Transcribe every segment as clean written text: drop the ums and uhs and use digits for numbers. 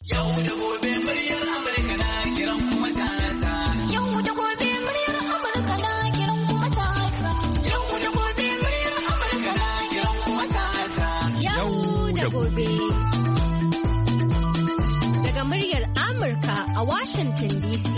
Yau da gobe muryar Amurka na kiran matasa. Yau da gobe muryar Amurka na kiran matasa. Yau da gobe muryar Amurka na kiran matasa. Yau da gobe. Daga muryar Amurka a Washington DC.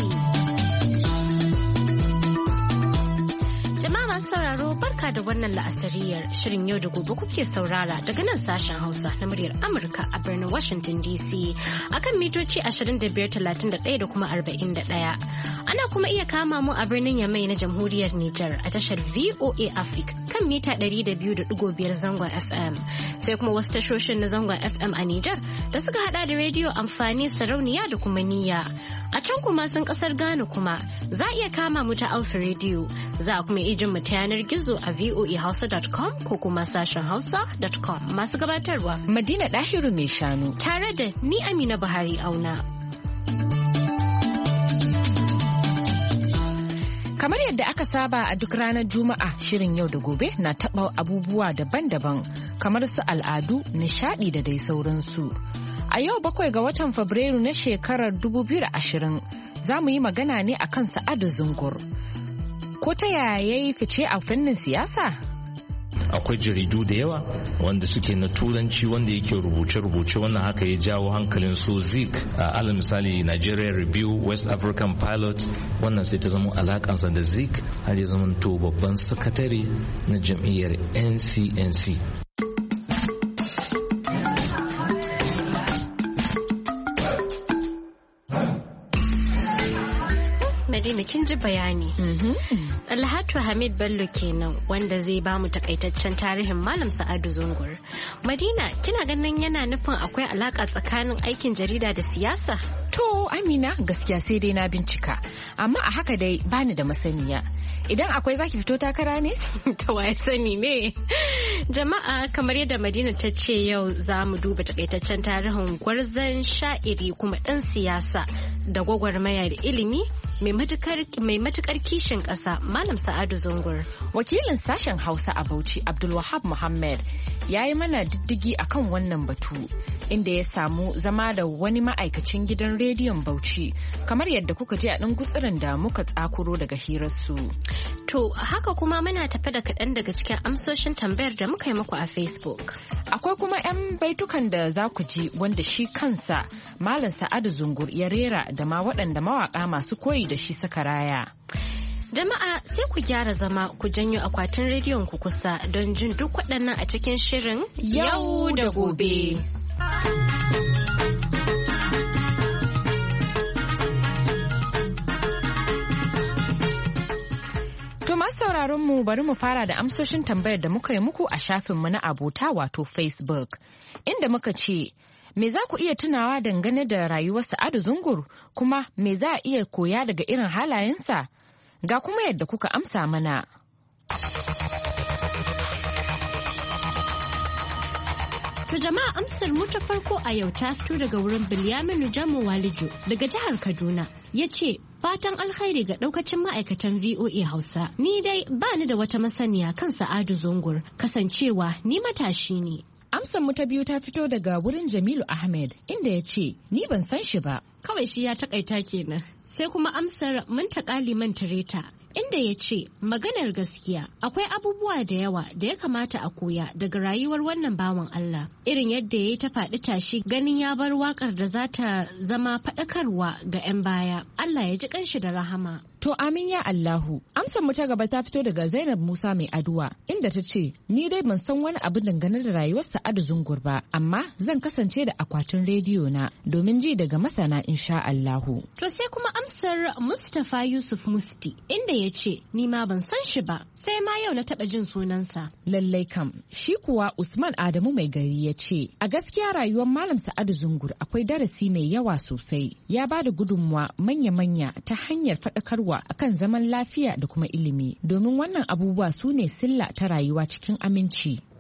Sauraro barka da wannan la'asariyar shirin yau da gobe kuke saurara daga nan sashen Hausa na muryar Amurka a birnin Washington DC akan mitoci 2531 da kuma 41. Ana kuma iya kama mu a birnin Yamai na Jamhuriyar Nijar a tashar VOA Africa kan mita 200.5 zangon FM. Sai kuma wasu tashoshin na zangon FM a Nijar da suka hada da rediyo amfani sarauniya da kuma niyya. A can kuma sun kasar Ghana kuma za a iya kama mu ta Alpha Radio. Za a kuma iya jin mu ta yanar gizo a voahausa.com ko kuma sashen hausa.com. Masu gabatarwa Madina Dahiru mai shanu tare da ni Amina Buhari Auna. Kamar yadda aka saba a duk ranar Juma'a, shirin yau da gobe na taɓa abubuwa daban-daban kamar su al'adu, nishaɗi da dai sauransu. A yau 7 ga watan Fabrairu na shekarar 2020 za mu yi magana ne akan Sa'adu Zungur. Ko ta yaya yayi fice a fannin siyasa? Akwai jaridu da yawa wanda suke na turanci wanda yake rubuce-rubuce, wannan haka ya jawo hankalin su Zik a alal misali Nigeria Review, West African Pilot, wannan sai ta zama alakansa da Zik har ya zama to babban sakatare na jam'iyyar NCNC. Madina kin ji bayani. Alhatu Hamid Bello kenan wanda zai ba mu takaitaccen tarihin Malam Sa'adu Zungur. Madina, kina ganin yana nufin akwai alaka tsakanin aikin jarida da siyasa? To Amina, gaskiya sai dai na bincika, amma a haka dai bani da masaniya. Idan akwai zaki fito takara ne? Ta waye sani ne. Jama'a, kamar yadda Madina ta ce, yau za mu duba takaitaccen tarihin gwarzon sha'iri kuma ɗan siyasa da gwagwarmaya da ilimi mai matukar kishin ƙasa Malam Sa'adu Zungur. Wakilin sashen Hausa a Bauchi Abdulwahab Muhammad ya yi mana diddigi akan wannan batu, inda ya samu zama da wani ma'aikacin gidan rediyon Bauchi, kamar yadda kuka ji a ɗan gutsirin da muka tsakuro daga hirarsu. To haka kuma muna tafe da kaɗan daga cikin amsoshin tambayar da muka yi muku a Facebook. Akwai kuma 'yan baitukan da za ku ji wanda shi kansa Malam Sa'adu Zungur ya rera da ma waɗanda mawaƙa masu koyi da shi suka raya. Jama'a sai ku gyara zama ku janyo akwatin rediyon ku kusa don jin duk waɗannan a cikin shirin Yau da Gobe. To masu sauraron mu bari mu fara da amsoshin tambayar da muka yi muku a shafinmu na abota wato Facebook, inda muka ce, me za ku iya tunawa dangane da rayuwar Sa'adu Zungur, kuma me za a iya koya daga irin halayensa? Ga kuma yadda kuka amsa mana. To jama'a, amsar mu ta farko a yau ta fito daga wurin Bilyaminu Jamo Walijo daga jihar Kaduna. Ya ce, fatan alkhairi ga daukacin ma'aikatan VOA Hausa. Ni dai ba ni da wata masaniya kan Sa'adu Zungur, kasancewa ni matashi ne. Amsar mu ta biyu ta fito daga wurin Jamilu Ahmed, inda ya ce, ni ban san shi ba. Kawai shi ya takaita kenan. Sai kuma amsar Muntaka Liman Tareta, inda ya ce, maganar gaskiya akwai abubuwa da yawa da ya kamata a koya daga rayuwar wannan bawan Allah, irin yadda ya yi ta faɗi tashi ganin ya bar waƙar da za ta zama faɗakarwa ga 'yan baya. Allah ya ji kanshi da rahama. To amin ya Allahu. Amsar mu ta gaba ta fito daga Zainab Musa mai aduwa, inda ta ce, ni dai ban san wani abu dangane da rayuwar Sa'adu Zungur ba, amma zan kasance da akwatin rediyo na domin ji daga masana insha Allahu. To sai kuma amsar Mustapha Yusuf Musti, inda ya ce, ni ma ban san shi ba, sai ma yau na taɓa jin sunansa. Lallai kam, shi kuwa Usman Adamu mai gari ya ce, a gaskiya rayuwar Malam Sa'adu Zungur akwai darasi mai yawa sosai. Ya ba da gudunmuwa manya-manya ta hanyar faɗakarwa akan zaman lafiya da kuma ilimi, domin wannan abubuwa su ne silla ta rayuwa cikin aminci.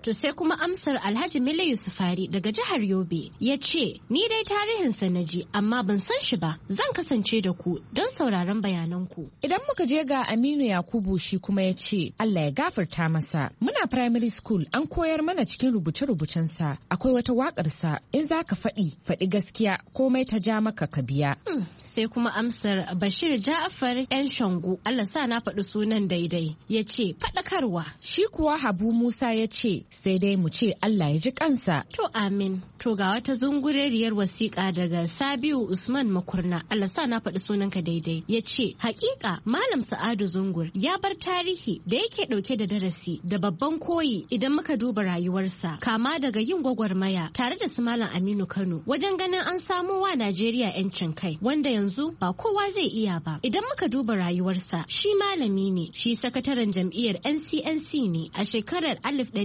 To sai kuma amsar Alhaji Mele Yusufari daga jihar Yobe ya ce, ni dai tarihinsa na ji amma ban san shi ba, zan kasance da ku don sauraron bayananku. Idan muka je ga Aminu Yakubu shi kuma ya ce, Allah ya gafarta masa. Muna primary school an koyar mana cikin rubuce-rubucensa akwai wata waƙarsa in za ka faɗi gaskiya komai ta ja maka ka biya. Sai kuma amsar Bashir Ja'far yan Shangu, Allah sa na faɗi sunan daidai, ya ce faɗakarwa. Shi kuwa Habu Musa ya ce sai dai mu ce Allah ya ji kansa. To amin. To ga wata zungureriyar wasiƙa daga Sabiu Usman Makurna, Allah sa na faɗi sunanka daidai, ya ce hakika Malam Sa'adu Zungur ya bar tarihi da yake ɗauke da darasi da babban koyi idan muka duba rayuwarsa, kama daga yin gwagwarmaya tare da su Malam Aminu Kano wajen ganin an samo wa Najeriya 'yancin kai, wanda yanzu ba kowa zai iya ba. Idan muka duba rayuwarsa, shi malami ne, shi sakataren jam'iyyar NCNC ne a shekarar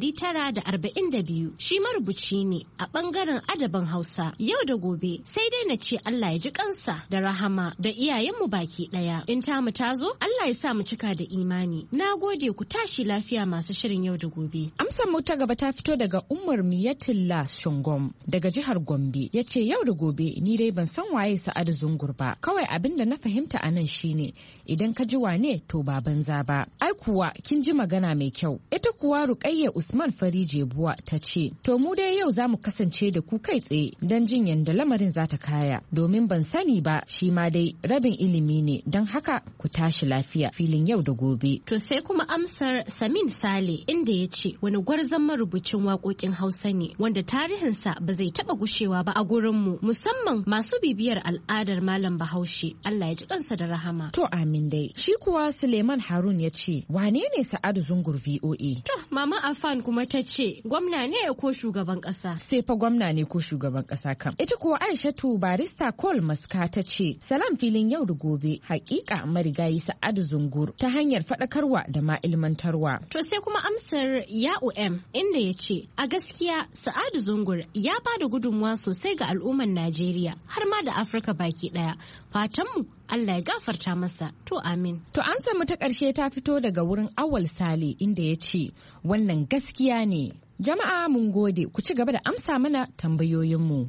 1942, shi marubuci ne a bangaren adabin Hausa. Yau da gobe sai dai na ce Allah ya ji kansa da rahama da iyayenmu baki daya. In tamu ta zo, Allah ya sa mu cika da imani. Na gode, ku tashi lafiya masu shirin yau da gobe. Amsar mu ta gaba ta fito daga Umar Miyatullah Shungom daga jihar Gombe, ya ce yau da gobe ni dai ban san waye Sa'adu Zungur ba, kawai abin da na fahimta a nan shine idan ka ji wane to ba banza ba. Ai kuwa kin ji magana mai kyau. Ita kuwa Ruqayya Usman Fari Jebuwa ta ce to mu dai yau za mu kasance da ku kai tsaye don jin yadda lamarin za ta kaya, domin ban sani ba, shi ma dai rabin ilimi ne, don haka ku tashi lafiya filin yau da gobe. To sai kuma amsar Samin Sale inda ya ce wani gwarzon marubucin waƙoƙin Hausa ne wanda tarihinsa ba zai taɓa gushewa ba a gurinmu, musamman masu bibiyar al'adar Malam Bahaushe. Allah ya ji kansa da rahama. To amin dai. Shi kuwa Suleiman Harun ya ce wane ne Sa'adu Zungur VOA? To Mama Afan kuma ta ce gwamna ne ko shugaban ƙasa? Sai fa gwamna ne ko shugaban ƙasa kam. Ita kuwa Aishatu Barista Cole Maska ta ce salam filin yau da gobe, hakika marigayi Sa'adu Zungur ta hanyar faɗakarwa da ma ilmantarwa. To sai kuma amsar Ya'u inda ya ce a gaskiya Sa'adu Zungur ya ba da gudunmuwa sosai ga al'ummar Najeriya har ma da Afirka baki ɗaya. Fatanmu Allah ya gafarta masa. To amin. To an samu ta ƙarshe ta fito daga wurin Awal Sale inda ya ce wannan gaskiya ne. Jama'a mun gode, ku ci gaba da amsa mana tambayoyinmu.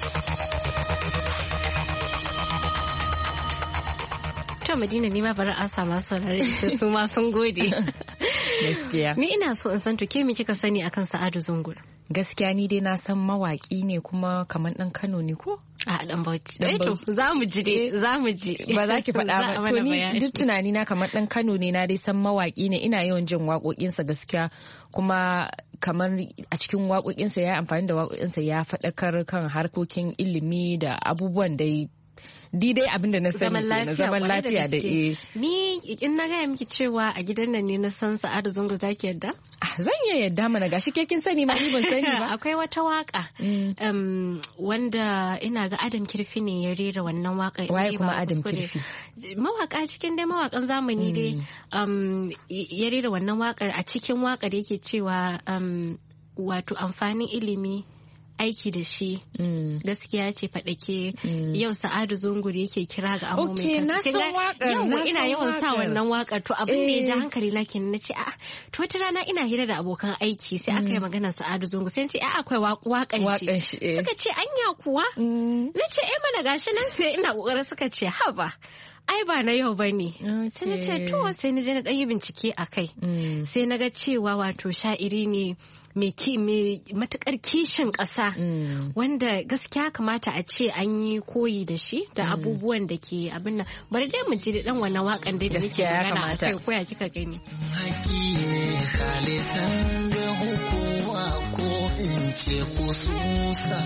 To Madina, ni ma bari an samu saurare su ma sun gode. Gaskiya. Ni ina so in san to ke me kika sani akan Sa'adu Zungur? Gaskiya ni dai na san mawaki ne kuma kamar ɗan Kano ne ko? A ɗan Bauchi. To za mu ji dai, za mu ji. Ba za ki faɗa ba. To ni duk tunani na kamar ɗan Kano ne, na dai san mawaki ne, ina yawan jin waƙoƙinsa gaskiya, kuma kamar a cikin waƙoƙinsa ya amfani da waƙoƙinsa ya faɗakar kan harkokin ilimi da abubuwan dai dai abin da na sani na zaman lafiya da ni in na gaya miki cewa a gidan nan ne na san Sa'adu Zungur, zaki yadda? Zan iya yadda mana, gashi ke kin sani ma ni ban sani ba. Akwai wata waka wanda ina ga Adam Kirfi ne ya rera wannan waka. Waye kuma Adam Kirfi? Mawaka cikin dai mawakan zamani dai ya rera wannan wakar. A cikin wakar yake cewa wato amfanin ilimi aiki da shi gaskiya ce faɗake. Yau Sa'adu Zungur yake kira ga amo mai kansa. Yau ina yawan sa wannan wakar, to abin da ya ji hankali na kenan, na ce to wata rana ina hira da abokan aiki sai aka yi maganar Sa'adu Zungur, sai ce akwai wakan shi. Suka ce anya kuwa? Na ce mana gashi nan, sai ina kokarin, suka ce haba ai ba na yau ba ne. Sai na ce to, sai na je na ɗan yi bincike a kai. Sai na ga cewa wato sha'iri ne mai matukar kishin ƙasa, wanda gaskiya kamata a ce an yi koyi da shi da abubuwan da ke abin nan. Bari dai mu ji da ɗan wannan waƙan dai da nake magana a kai, koya kika gani. Haƙi ne halittar da hukuma ko in ce kususa.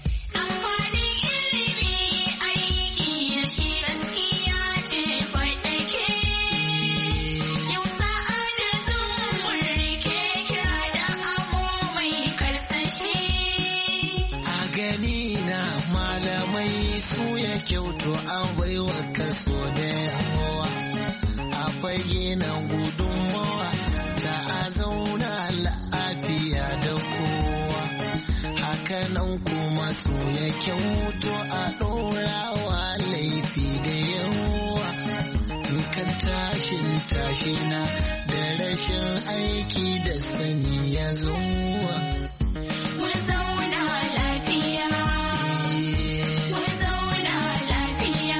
Kyautu an baiwa kaso da yawa a fage na gudunmawa ta a zauna lafiya da kowa, hakanan kuma so ya kyautu a ɗorawa laifi da yawa kan tashin tashina da rashin aiki da sani ya zuwa. Mu zauna lafiya. Mu zauna lafiya.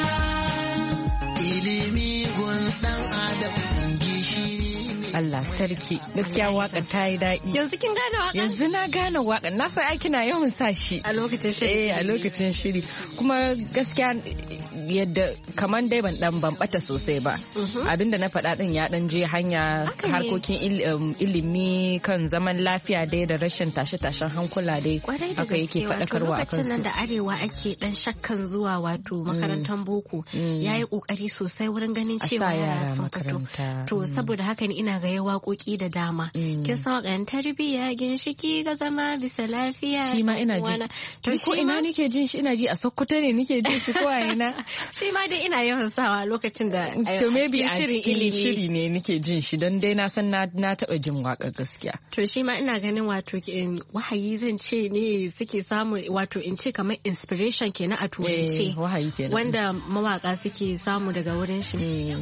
Ilimi gun ɗan adam gishiri. Allah sarki, gaskiya waƙar ta yi daɗi. Yanzu kin gane waƙar? Yanzu na gane waƙar. Na san ai kina yawan sa shi a lokacin shiri. A lokacin shiri. Kuma gaskiya yadda kaman dai ban bata sosai ba. Abinda na faɗa din ya dan je hanya harkokin ilimi kan zaman lafiya dai da rashin tashe-tashen hankula dai. Haka yake faɗakarwa akan su. Lokacin nan da arewa ake dan shakkan zuwa wato makarantar boko yayi kokari sosai wurin ganin cewa yara sun fito. To saboda haka ne ina ga waƙoƙi da dama. Kin san waƙan tarbiyya ginshiki ga zama bisa lafiya. Shi ma ina ji. To ko ina nake jin shi, ina ji a Sokoto ne nake jin shi ko a ina. Shi ma dai ina yawan sawa lokacin da to maybe a cikin shiri ne nake jin shi don dai na san na taɓa jin waƙar gaskiya. To shi ma ina ganin wato wahayi zan ce ne suke samu, wato in ce kamar inspiration kenan a turance. Wahayi kenan. Wanda mawaka suke samu daga wurin shi.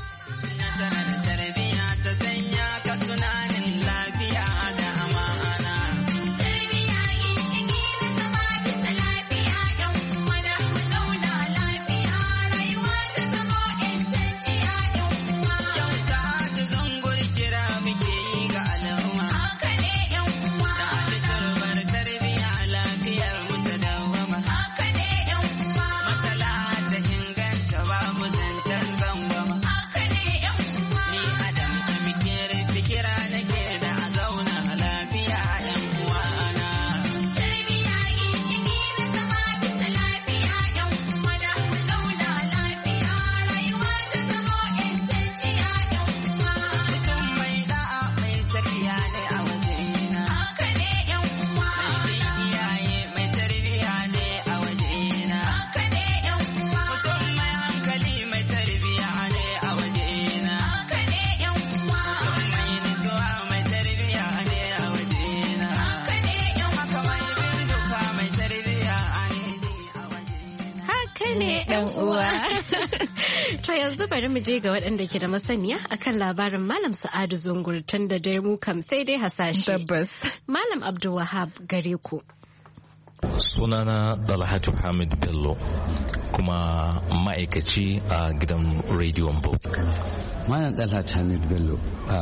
To yanzu bari mu je ga waɗanda ke da masaniya akan labarin Malam Sa'adu Zungur, tun da dai mu kam sai dai hasashe. Tabbas. Malam Abdulwahab gare ku. Sunana Dalhatu Hamid Bello, kuma ma'aikaci a gidan rediyon Bau. Malam Dalhatu Hamid Bello,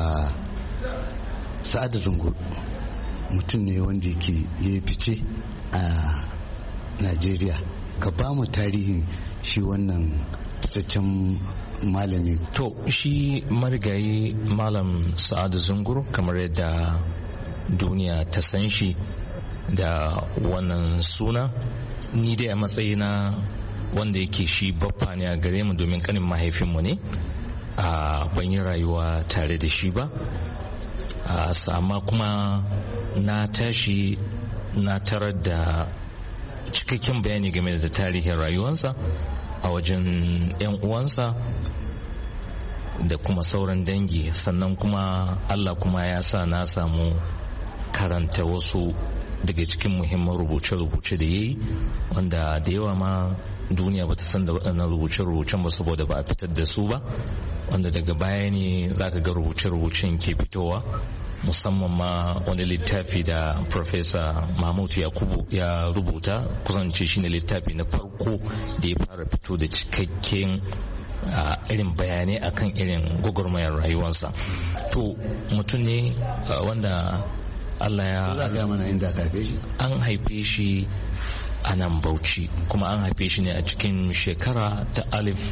Sa'adu Zungur mutum ne wanda yake ya fice a Najeriya. Ka ba mu tarihin shi wannan fitaccen malami. To shi marigayi Malam Sa'adu Zungur, kamar yadda duniya ta san shi da wannan suna, ni dai a matsayina wanda yake shi baffa ne a gare mu domin kanin mahaifinmu ne, a ban yi rayuwa tare da shi ba, amma kuma na tashi na tarar da cikakken bayani game da tarihin rayuwarsa a wajen 'yan uwansa da kuma sauran dangi. Sannan kuma Allah kuma ya sa na samu karanta wasu daga cikin muhimman rubuce-rubuce da ya yi, wanda da yawa ma duniya ba ta san da waɗannan rubuce-rubucen ba saboda ba a fitar da su ba, wanda daga baya ne za ka ga rubuce-rubucen ke fitowa, musamman ma wani littafi da Professor Mahmud Yakubu ya rubuta, kusance shine littafi na farko da ya fara fito da cikakken irin bayanai akan irin gwagwarmayar rayuwarsa. To mutum ne wanda Allah ya zaga mana inda aka haife shi. An haife shi a nan Bauchi, kuma an haife shi ne a cikin shekara ta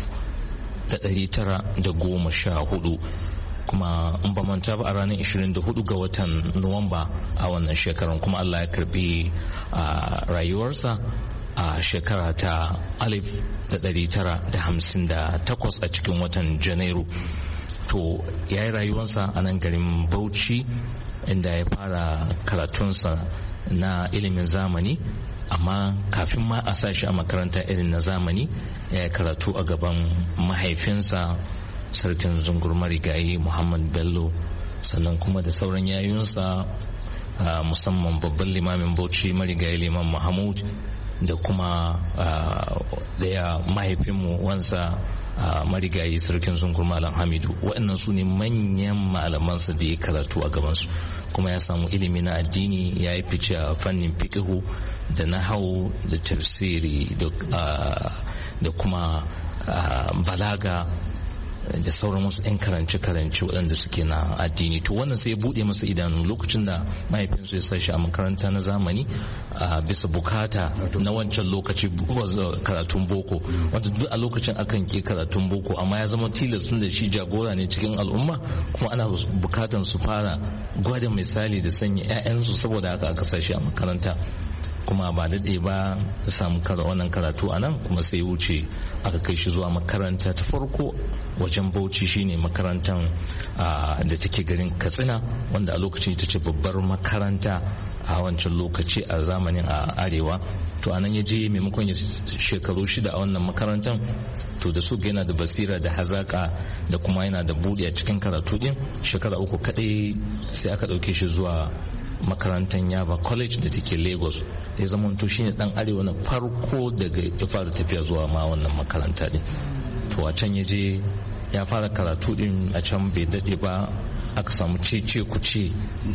1914, kuma in ba manta ba a ranar 24 ga watan Nuwamba a wannan shekarar, kuma Allah ya karbi rayuwarsa a shekara ta 1958 a cikin watan Janairu. To ya yi rayuwarsa a nan garin Bauchi, inda ya fara karatunsa na ilimin zamani, amma kafin ma a sashi a makaranta irin na zamani ya karatu a gaban mahaifinsa sarkin Zungur marigayi Muhammad Bello, sannan kuma da sauran yayunsa, musamman babban limamin Bauchi marigayi Liman Mahmud, da kuma daya mahaifinmu wansa marigayi sarkin zungur malam Hamidu. Waɗannan su ne manyan malamansa da ya karatu a gabansu, kuma ya samu ilimi na addini, ya yi fice a fannin fiqhu da nahawu da tafsiri da kuma balaga da sauran wasu 'yan karance-karance waɗanda suke na addini. To wannan sai ya buɗe masa idanu lokacin da mahaifinsu ya sashi a makaranta na zamani a bisa bukata na wancan lokaci karatun boko, wanda duk a lokacin akan ke karatun boko, amma ya zama tilas tun da shi jagora ne cikin al'umma, kuma ana bukatan su fara gwada misali da sanya 'ya'yansu, saboda haka aka sashi a makaranta. Kuma ba daɗe ba ya samu wannan karatu a nan, kuma sai wuce aka kai shi zuwa makaranta ta farko wajen Bauchi, shine makarantar da take garin Katsina, wanda a lokacin ita ce babbar makaranta a wancan lokaci a zamanin a arewa. To anan ya je maimakon ya shekaru 6 a wannan makarantar, to da su yana da basira da hazaka da kuma yana da buɗe a cikin karatu din, shekara 3 kaɗai sai aka ɗauke shi zuwa makarantar Yaba College da take Lagos. Ya zamanto shine dan arewa na farko daga ya fara tafiya zuwa ma wannan makaranta din. To a can ya je ya fara karatu din, a can bai dade ba aka samu cece kuce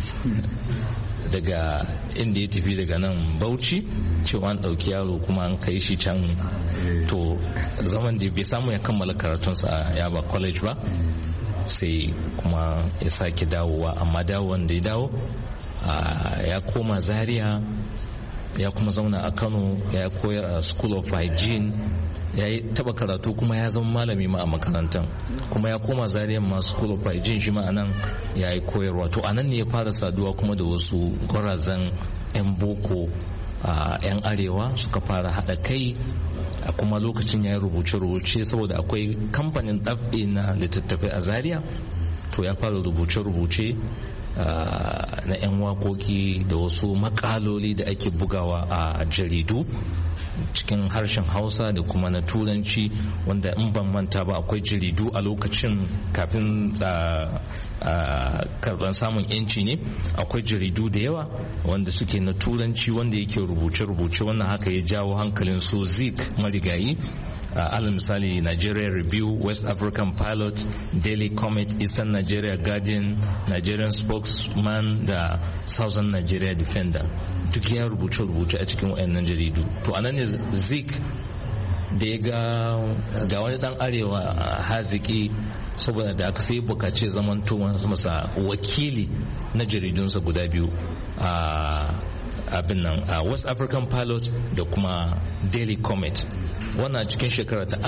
daga inda ya tafi daga nan Bauchi, cewa an ɗauki yaro kuma an kai shi can. To zaman da bai samu ya kammala karatunsa a Yaba College ba, sai kuma ya sake dawowa, amma dawowar da ya dawo ya koma Zaria, ya kuma zauna a Kano, ya koyar a School of Hygiene, ya yi taba karatu kuma ya zama malami ma a makarantar, kuma ya koma Zaria ma School of Hygiene shi ma anan ya yi koyarwa. To anan ne ya fara saduwa kuma da wasu gwarazan 'yan boko a 'yan arewa, suka fara haɗa kai. A kuma lokacin ya yi rubuce-rubuce, saboda akwai kamfanin ɗab'i na littattafai a Zaria, to ya fara rubuce-rubuce na 'yan waƙoƙi da wasu makaloli da ake bugawa a jaridu cikin harshen Hausa da kuma na Turanci, wanda in ban manta ba akwai jaridu a lokacin kafin karban samun yanci ne, akwai jaridu da yawa wanda suke na Turanci wanda yake rubuce-rubuce. Wannan haka ya jawo hankalin su Zik marigayi, alal misali Nigeria Review, West African Pilot, Daily Comet, Eastern Nigeria Guardian, Nigerian Spokesman da Southern Nigeria Defender, duk ya rubuce-rubuce a cikin wayannan jaridu. To anan ne Zik da ya ga wani dan arewa haziki, saboda da aka sai bukace zamanto masa wakili na jaridunsa guda biyu abin nan a West African Pilot da kuma Daily Comet. Wannan cikin shekara ta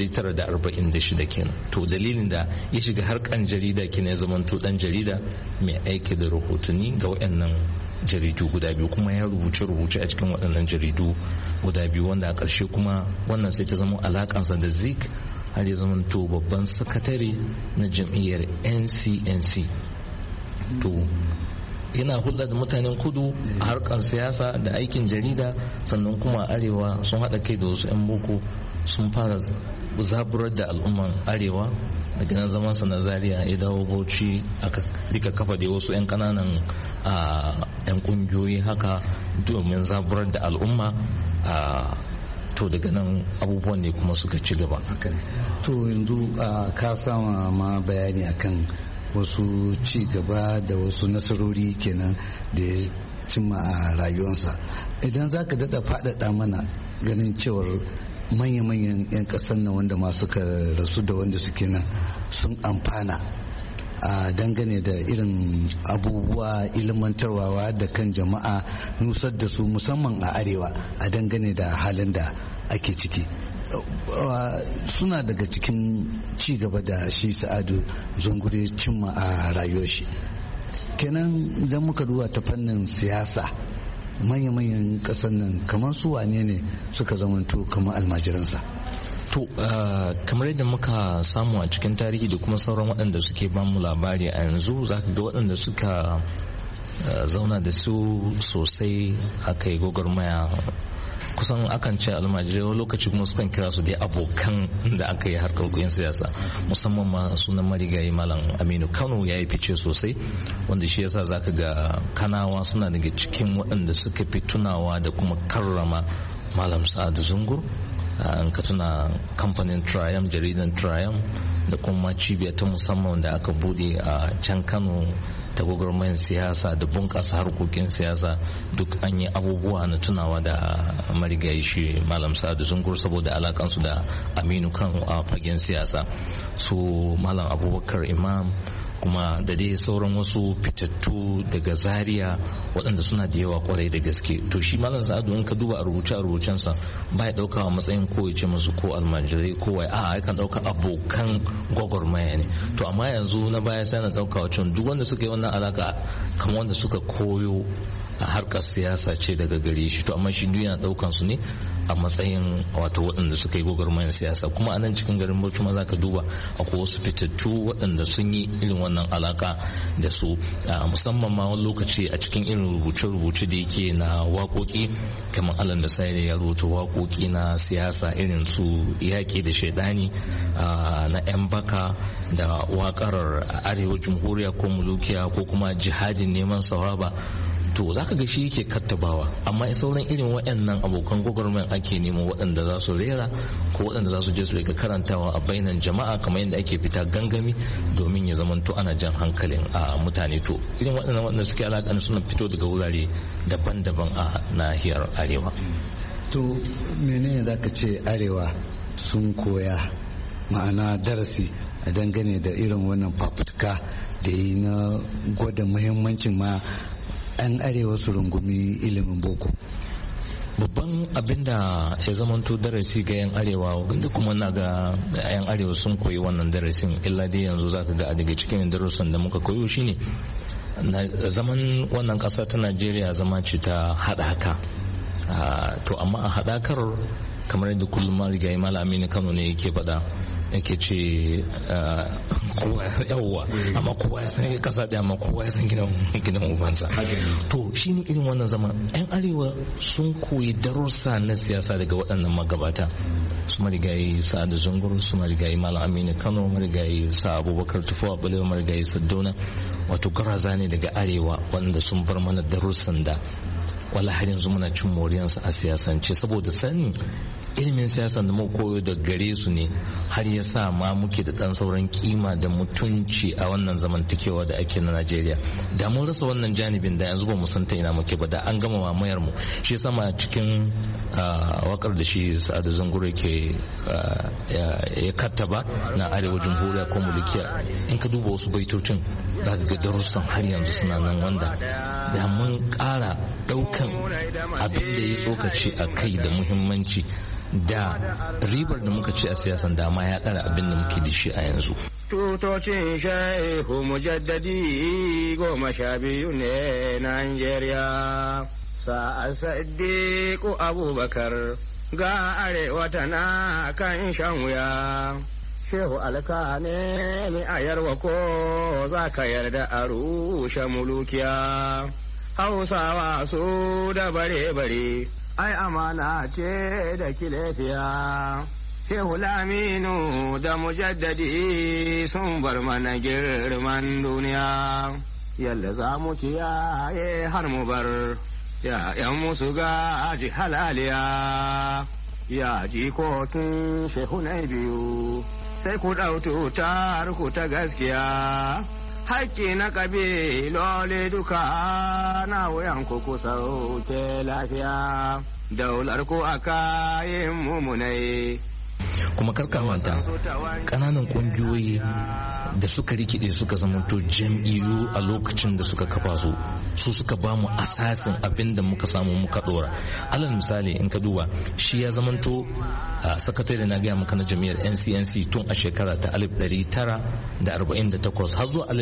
1946 kenan. To dalilin da ya shiga harkan jarida kenan, ya zamanto dan jarida mai aiki da rahotanni ga wayannan jaridu guda biyu, kuma ya rubuce a cikin waɗannan jaridu guda biyu, wanda a ƙarshe kuma wannan sai ta zama alakansa da Zik, har ya zamanto babban sakatare na jam'iyyar NCNC. To yana hulɗa da mutanen kudu a harkar siyasa da aikin jarida, sannan kuma arewa sun haɗa kai da wasu 'yan boko sun fara zaburar da al'umman arewa. daga nan zaman sa na Zaria ya dawo Bauchi, aka rika kafa da wasu 'yan kananan 'yan kungiyoyi haka domin zaburar da al'umma. To daga nan abubuwan ne kuma suka ci gaba. To yanzu ka sama ma bayani akan wasu ci gaba da wasu nasarori kenan da ya cimma a rayuwarsa. Idan za ka daɗa faɗaɗa mana ganin cewar manya-manyan 'yan ƙasar nan wanda ma suka rasu da wanda suke nan sun amfana a dangane da irin abubuwa ilmantarwa da kan jama'a, nusar da su musamman a arewa a dangane da halin da ake ciki, suna daga cikin ci gaba da shi Sa'adu Zungure cimma a rayuwar shi. Kenan idan muka duba ta fannin siyasa, manya-manyan ƙasar nan kamar su wane ne suka zamanto kamar almajiransa? To kamar yadda muka samu a cikin tarihi da kuma sauran waɗanda suke bamu labari a yanzu, za ka ga waɗanda suka zauna da su sosai aka yi gwagwarmaya, kusan akan ce almajirai wani lokaci kuma sukan kira su dai abokan da aka yi harkar kuyin siyasa, musamman ma sunan marigayi Malam Aminu Kano ya yi fice sosai, wanda shi yasa zaka ga Kanawa suna daga cikin waɗanda suka fi tunawa da kuma karrama Malam Sa'adu Zungur in ka tuna kamfanin Triumph, jaridan Triumph da kuma cibiya ta musamman da aka bude a can Kano ta gwagwarmayar siyasa da bunƙasa harkokin siyasa, duk an yi abubuwa na tunawa da marigayi shi Malam Sa'adu Zungur saboda alakansu da Aminu Kano a fagen siyasa. So Malam Abubakar Imam kuma da dai sauran wasu fitattu daga Zaria waɗanda suna da yawa kwarai da gaske. To shi Malam Sa'adu in ka duba a rubucensa ba ya ɗauka a matsayin ko ya ce masu ko almajirai ko wai a'a yakan ɗauka abokan gwagwarmaya ne. To amma yanzu na baya sai na ɗauka wacce duk wanda suka yi wannan alaka kamar wanda suka koyo a harkar siyasa ce daga gare shi. To amma shi duk yana ɗaukan su ne a matsayin wato waɗanda suka yi gwagwarmayar siyasa. Kuma a nan cikin garin Bauchi ma za ka duba akwai wasu fitattu waɗanda sun yi irin wannan alaka da su, musamman ma wani lokaci a cikin irin rubuce-rubuce da yake na waƙoƙi, kamar alal misali ya rubuta waƙoƙi na siyasa irin su yaƙi da shaidani na 'yan baka da waƙar arewa jamhuriya ko mulukiya ko kuma jihadin neman sawaba. To za ka ga shi yake kattabawa, amma sauran irin waɗannan abokan gwagwarmayar ake nemo waɗanda za su rera ko waɗanda za su je su rika karantawa a bainan jama'a kamar yadda ake fita gangami domin ya zamanto ana jan hankalin a mutane. To irin waɗannan waɗanda suke alaƙa suna fito daga wurare daban-daban a nahiyar arewa. To menene za ka ce arewa sun koya ma'ana darasi a dangane da irin wannan fafutuka da yi na gwada muhimmancin ma 'yan arewa su rungumi ilimin boko? Babban abin da ya zamanto darasi ga 'yan arewa, wanda kuma na ga 'yan arewa sun koyi wannan darasin, illa dai yanzu za ka ga daga cikin darussan da muka koyo shine zaman wannan ƙasa ta Najeriya zama ce ta haɗaka. To amma a haɗakar kamar yadda kullum marigayi Malam Aminu Kano ne yake faɗa, yake ce yawwa amma kowa ya san kasa ɗaya amma kowa ya san gidan ubansa. To shi ne irin wannan zaman 'yan arewa sun koyi darussa na siyasa daga waɗannan magabata, su marigayi Sa'adu Zungur, su marigayi Malam Aminu Kano, marigayi sa Abubakar Tafawa Balewa, marigayi Saddauna. Wato garaza ne daga arewa wanda sun bar mana darussan da wala har yanzu muna cin moriyansa a siyasance, saboda sanin ilimin siyasan da muka koyo da gare su ne har ya sa ma muke da dan sauran kima da mutunci a wannan zamantakewa da ake na Najeriya. Da mun rasa wannan janibin da yanzu ba mu san ta ina muke ba, da an gama mamayar mu. Shi yasa ma cikin wakar da shi Sa'adu Zungur ke ya kattaba na arewa jamhuriya ko mulkiya, in ka duba wasu baitocin za ka ga darussan har yanzu suna nan, wanda da mun ƙara ɗaukan abin da ya tsokaci a kai da muhimmanci, da ribar da muka ci a siyasan dama ya ɗara abin da muke da shi a yanzu. Tutocin Shehu Mujaddadi 12 ne Najeriya, sa'ad Siddiqu Abubakar ga arewa tana kan shan wuya. Shehu alka ne mai ayarwa ko za ka yarda a rushe mulukiya. Hausawa su da bare-bare, ai amana ce da kilefiya. Shehu Laminu da Mujaddadi sun bar mana girman duniya. Yalla za mu kiyaye har mu bar ya'yan musu gaji halaliya. Ya jikokin Shehu na biyu, sai ku ɗau tutar ku ta gaskiya. Hakki na ƙabilole duka na wuyan ku sauke lafiya, daular ku a kayan mummunai. Kuma karkamanta ƙananan ƙungiyoyi da suka rikide suka zamanto jam'iyyu a lokacin da suka kafa su suka ba mu asasin abin da muka samu muka ɗora. Alal misali in ka duba, shi ya zamanto sakatare na gaya maka na jami'ar NCNC tun a shekara ta 1948 har zuwa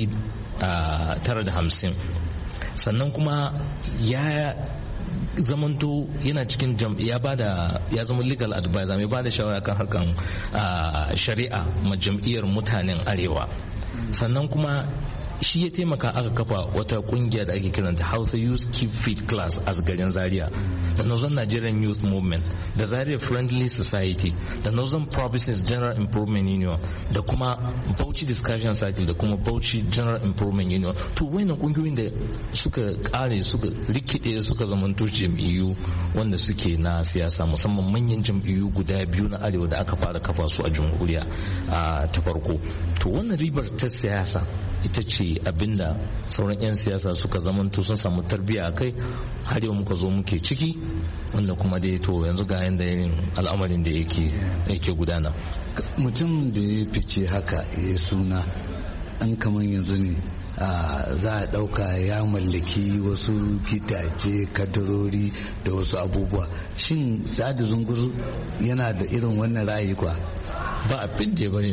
1950. Sannan kuma ya zamanto yana cikin ya zama legal advisor, mai bada shawara kan harkan shari'a ma jam'iyyar mutanen arewa. Sannan kuma shi ya taimaka aka kafa wata kungiya da ake kiranta Hausa Youth Keep Fit Class a garin Zaria, da Northern Nigerian Youth Movement, da Zaria Friendly Society, da Northern Provinces General Improvement Union, da kuma Bauchi Discussion Cycle, da kuma Bauchi General Improvement Union. To wayannan kungiyoyin da suka kare suka rikide suka zamanto jam'iyyu wanda suke na siyasa, musamman manyan jam'iyyu guda biyu na arewa da aka fara kafa su a jamhuriya ta farko. To wannan ribar ta siyasa ita ce abinda sauran 'yan siyasa suka zamanto sun samu tarbiyya a kai har yau muka zo muke ciki, wanda kuma dai to yanzu ga yanda yin al'amarin da yake gudana. Mutum da ya fice haka ya suna an kamar yanzu ne za a ɗauka ya mallaki wasu gidaje, kadarori da wasu abubuwa. Shin Sa'adu Zungur yana da irin wannan ra'ayi kwa? Ba abin da ya bane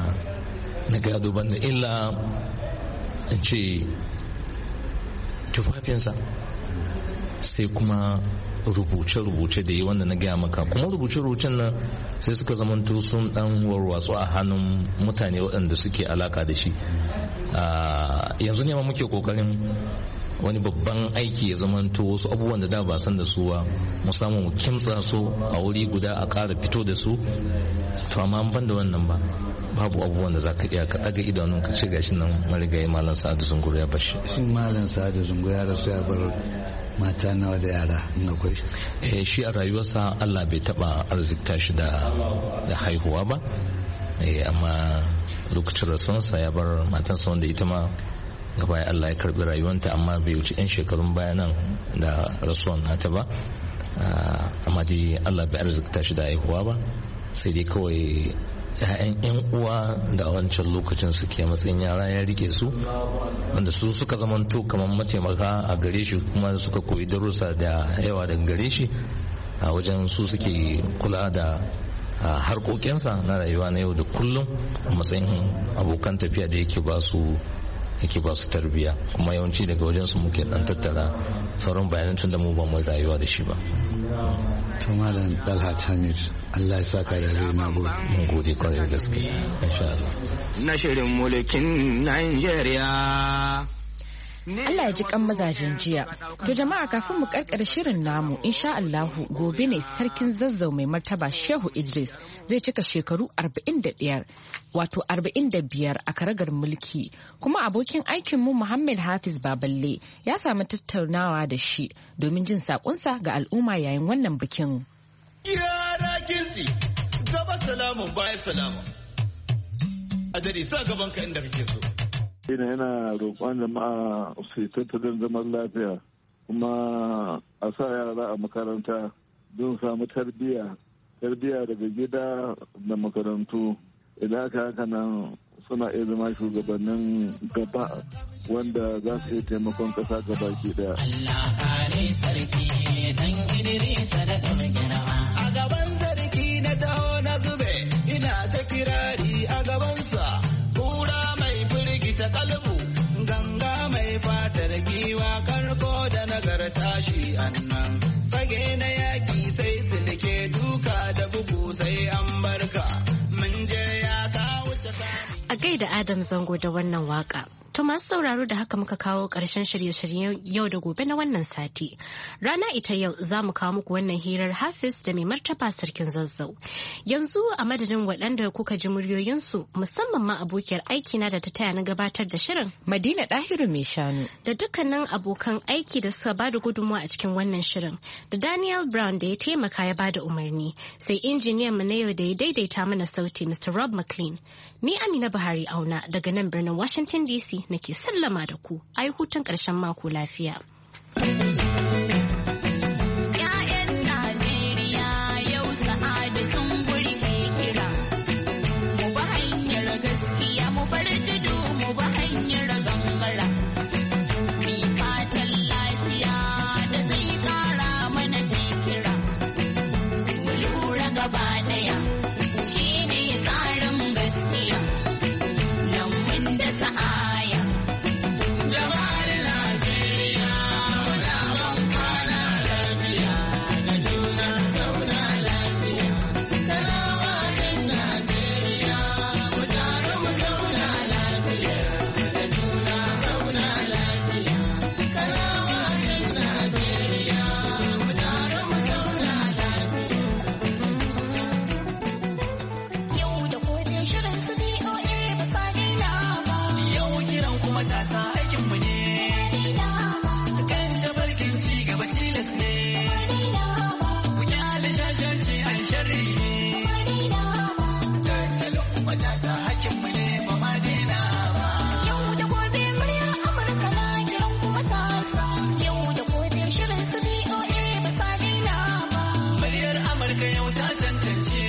na gado banda illa in ce tufafinsa, sai kuma rubuce-rubuce da yi wanda na gaya maka. Kuma rubuce-rubucen nan sai suka zamanto sun dan warwatsu a hannun mutane waɗanda suke alaka da shi. Yanzu ne ma muke kokarin wani babban aiki ya zamanto wasu abubuwan da da ba san da su ba mu samu mu kimtsa su a wuri guda a ƙara fito da su. To amma ban da wannan ba, babu abubuwan da za ka iya ka ɗaga idanun ka ce gashi nan marigayi Malam Sa'adu Zungur ya bar shi. Shin Malam Sa'adu Zungur ya rasu ya bar mata nawa da yara in akwai? Shi a rayuwarsa Allah bai taba arzikta shi da haihuwa ba, amma lokacin rasuwarsa ya bar matansa wanda ita ma gaba Allah ya karbi rayuwanta, amma bai wuce 'yan shekarun baya nan da rasuwan nata ba. Amma dai Allah bai arzikta shi da haihuwa ba, sai dai kawai 'ya'yan 'yan uwa da a wancan lokacin suke matsayin yara ya rike su, wanda su suka zamanto kamar mataimaka a gare shi, kuma suka koyi darussa da yawa daga gare shi a wajen su suke kula da harkokinsa na rayuwa na yau da kullum a matsayin abokan tafiya da yake ba su tarbiyya. Kuma yawanci daga wajen su muke dan tattara sauran bayanan tun da mu ba mu rayuwa da shi ba. To Malam Dalhat Hamid, Allah ya saka da rai, na gode. Mun gode kwarai da gaske, insha Allah. Na shirin mulkin Najeriya. Allah ya ji kan mazajen jiya. To jama'a, kafin mu karkare shirin namu, insha Allahu gobe ne sarkin Zazzau mai martaba Shehu Idris zai cika shekaru 41, wato 45 a karagar mulki. Kuma abokin aikin mu Muhammad Hafiz Baballe ya samu tattaunawa da shi domin jin sakonsa ga al'umma yayin wannan bikin. Yara kinsi, gaba salamun baya salamun. A dare sa gaban ka inda kake so. Yana roƙon jama'a su tattalin zaman lafiya, kuma a sa yara a makaranta don samu tarbiyya daga gida da makarantu. Idan haka nan suna iya zama shugabannin gaba wanda za su iya taimakon ƙasa gaba ki daya. Allah kare sarki dan Idrisa da a gaban sarki na taho na zube, ina ta kirari a gabansa. Kura mai firgita kalbu, ganga mai fatar giwa, karko da nagarta shi annan. Fage na yaki sai silke, duka da bugu sai an barka. Mun je ya ka wuce kami. A gaida Adam Zango da wannan waka. To masu sauraro, da haka muka kawo ƙarshen shirye-shiryen yau da gobe na wannan sati. Rana ita yau za mu kawo muku wannan hirar Hafiz da mai martaba sarkin Zazzau. Yanzu a madadin waɗanda kuka ji muryoyinsu, musamman ma abokiyar aikina da ta taya na gabatar da shirin, Madina Dahiru mai shanu, da dukkanin abokan aiki da suka bada gudunmawa a cikin wannan shirin, da Daniel Brown da ya taimaka ya bada umarni, sai injiniyan mu na yau da ya daidaita mana sauti Mr. Rob McLean. Ni Amina Buhari Auna daga nan birnin Washington DC nake sallama da ku. Ai hutun ƙarshen mako lafiya. Jama'ar Najeriya, shiri ne. Tattalin matasa hakkinmu ne ba ma daina ba. Yau da gobe muryar Amurka na kiran ku matasa. Yau da gobe shirin su BOA ba sa daina ba. Muryar Amurka yau ta tantance.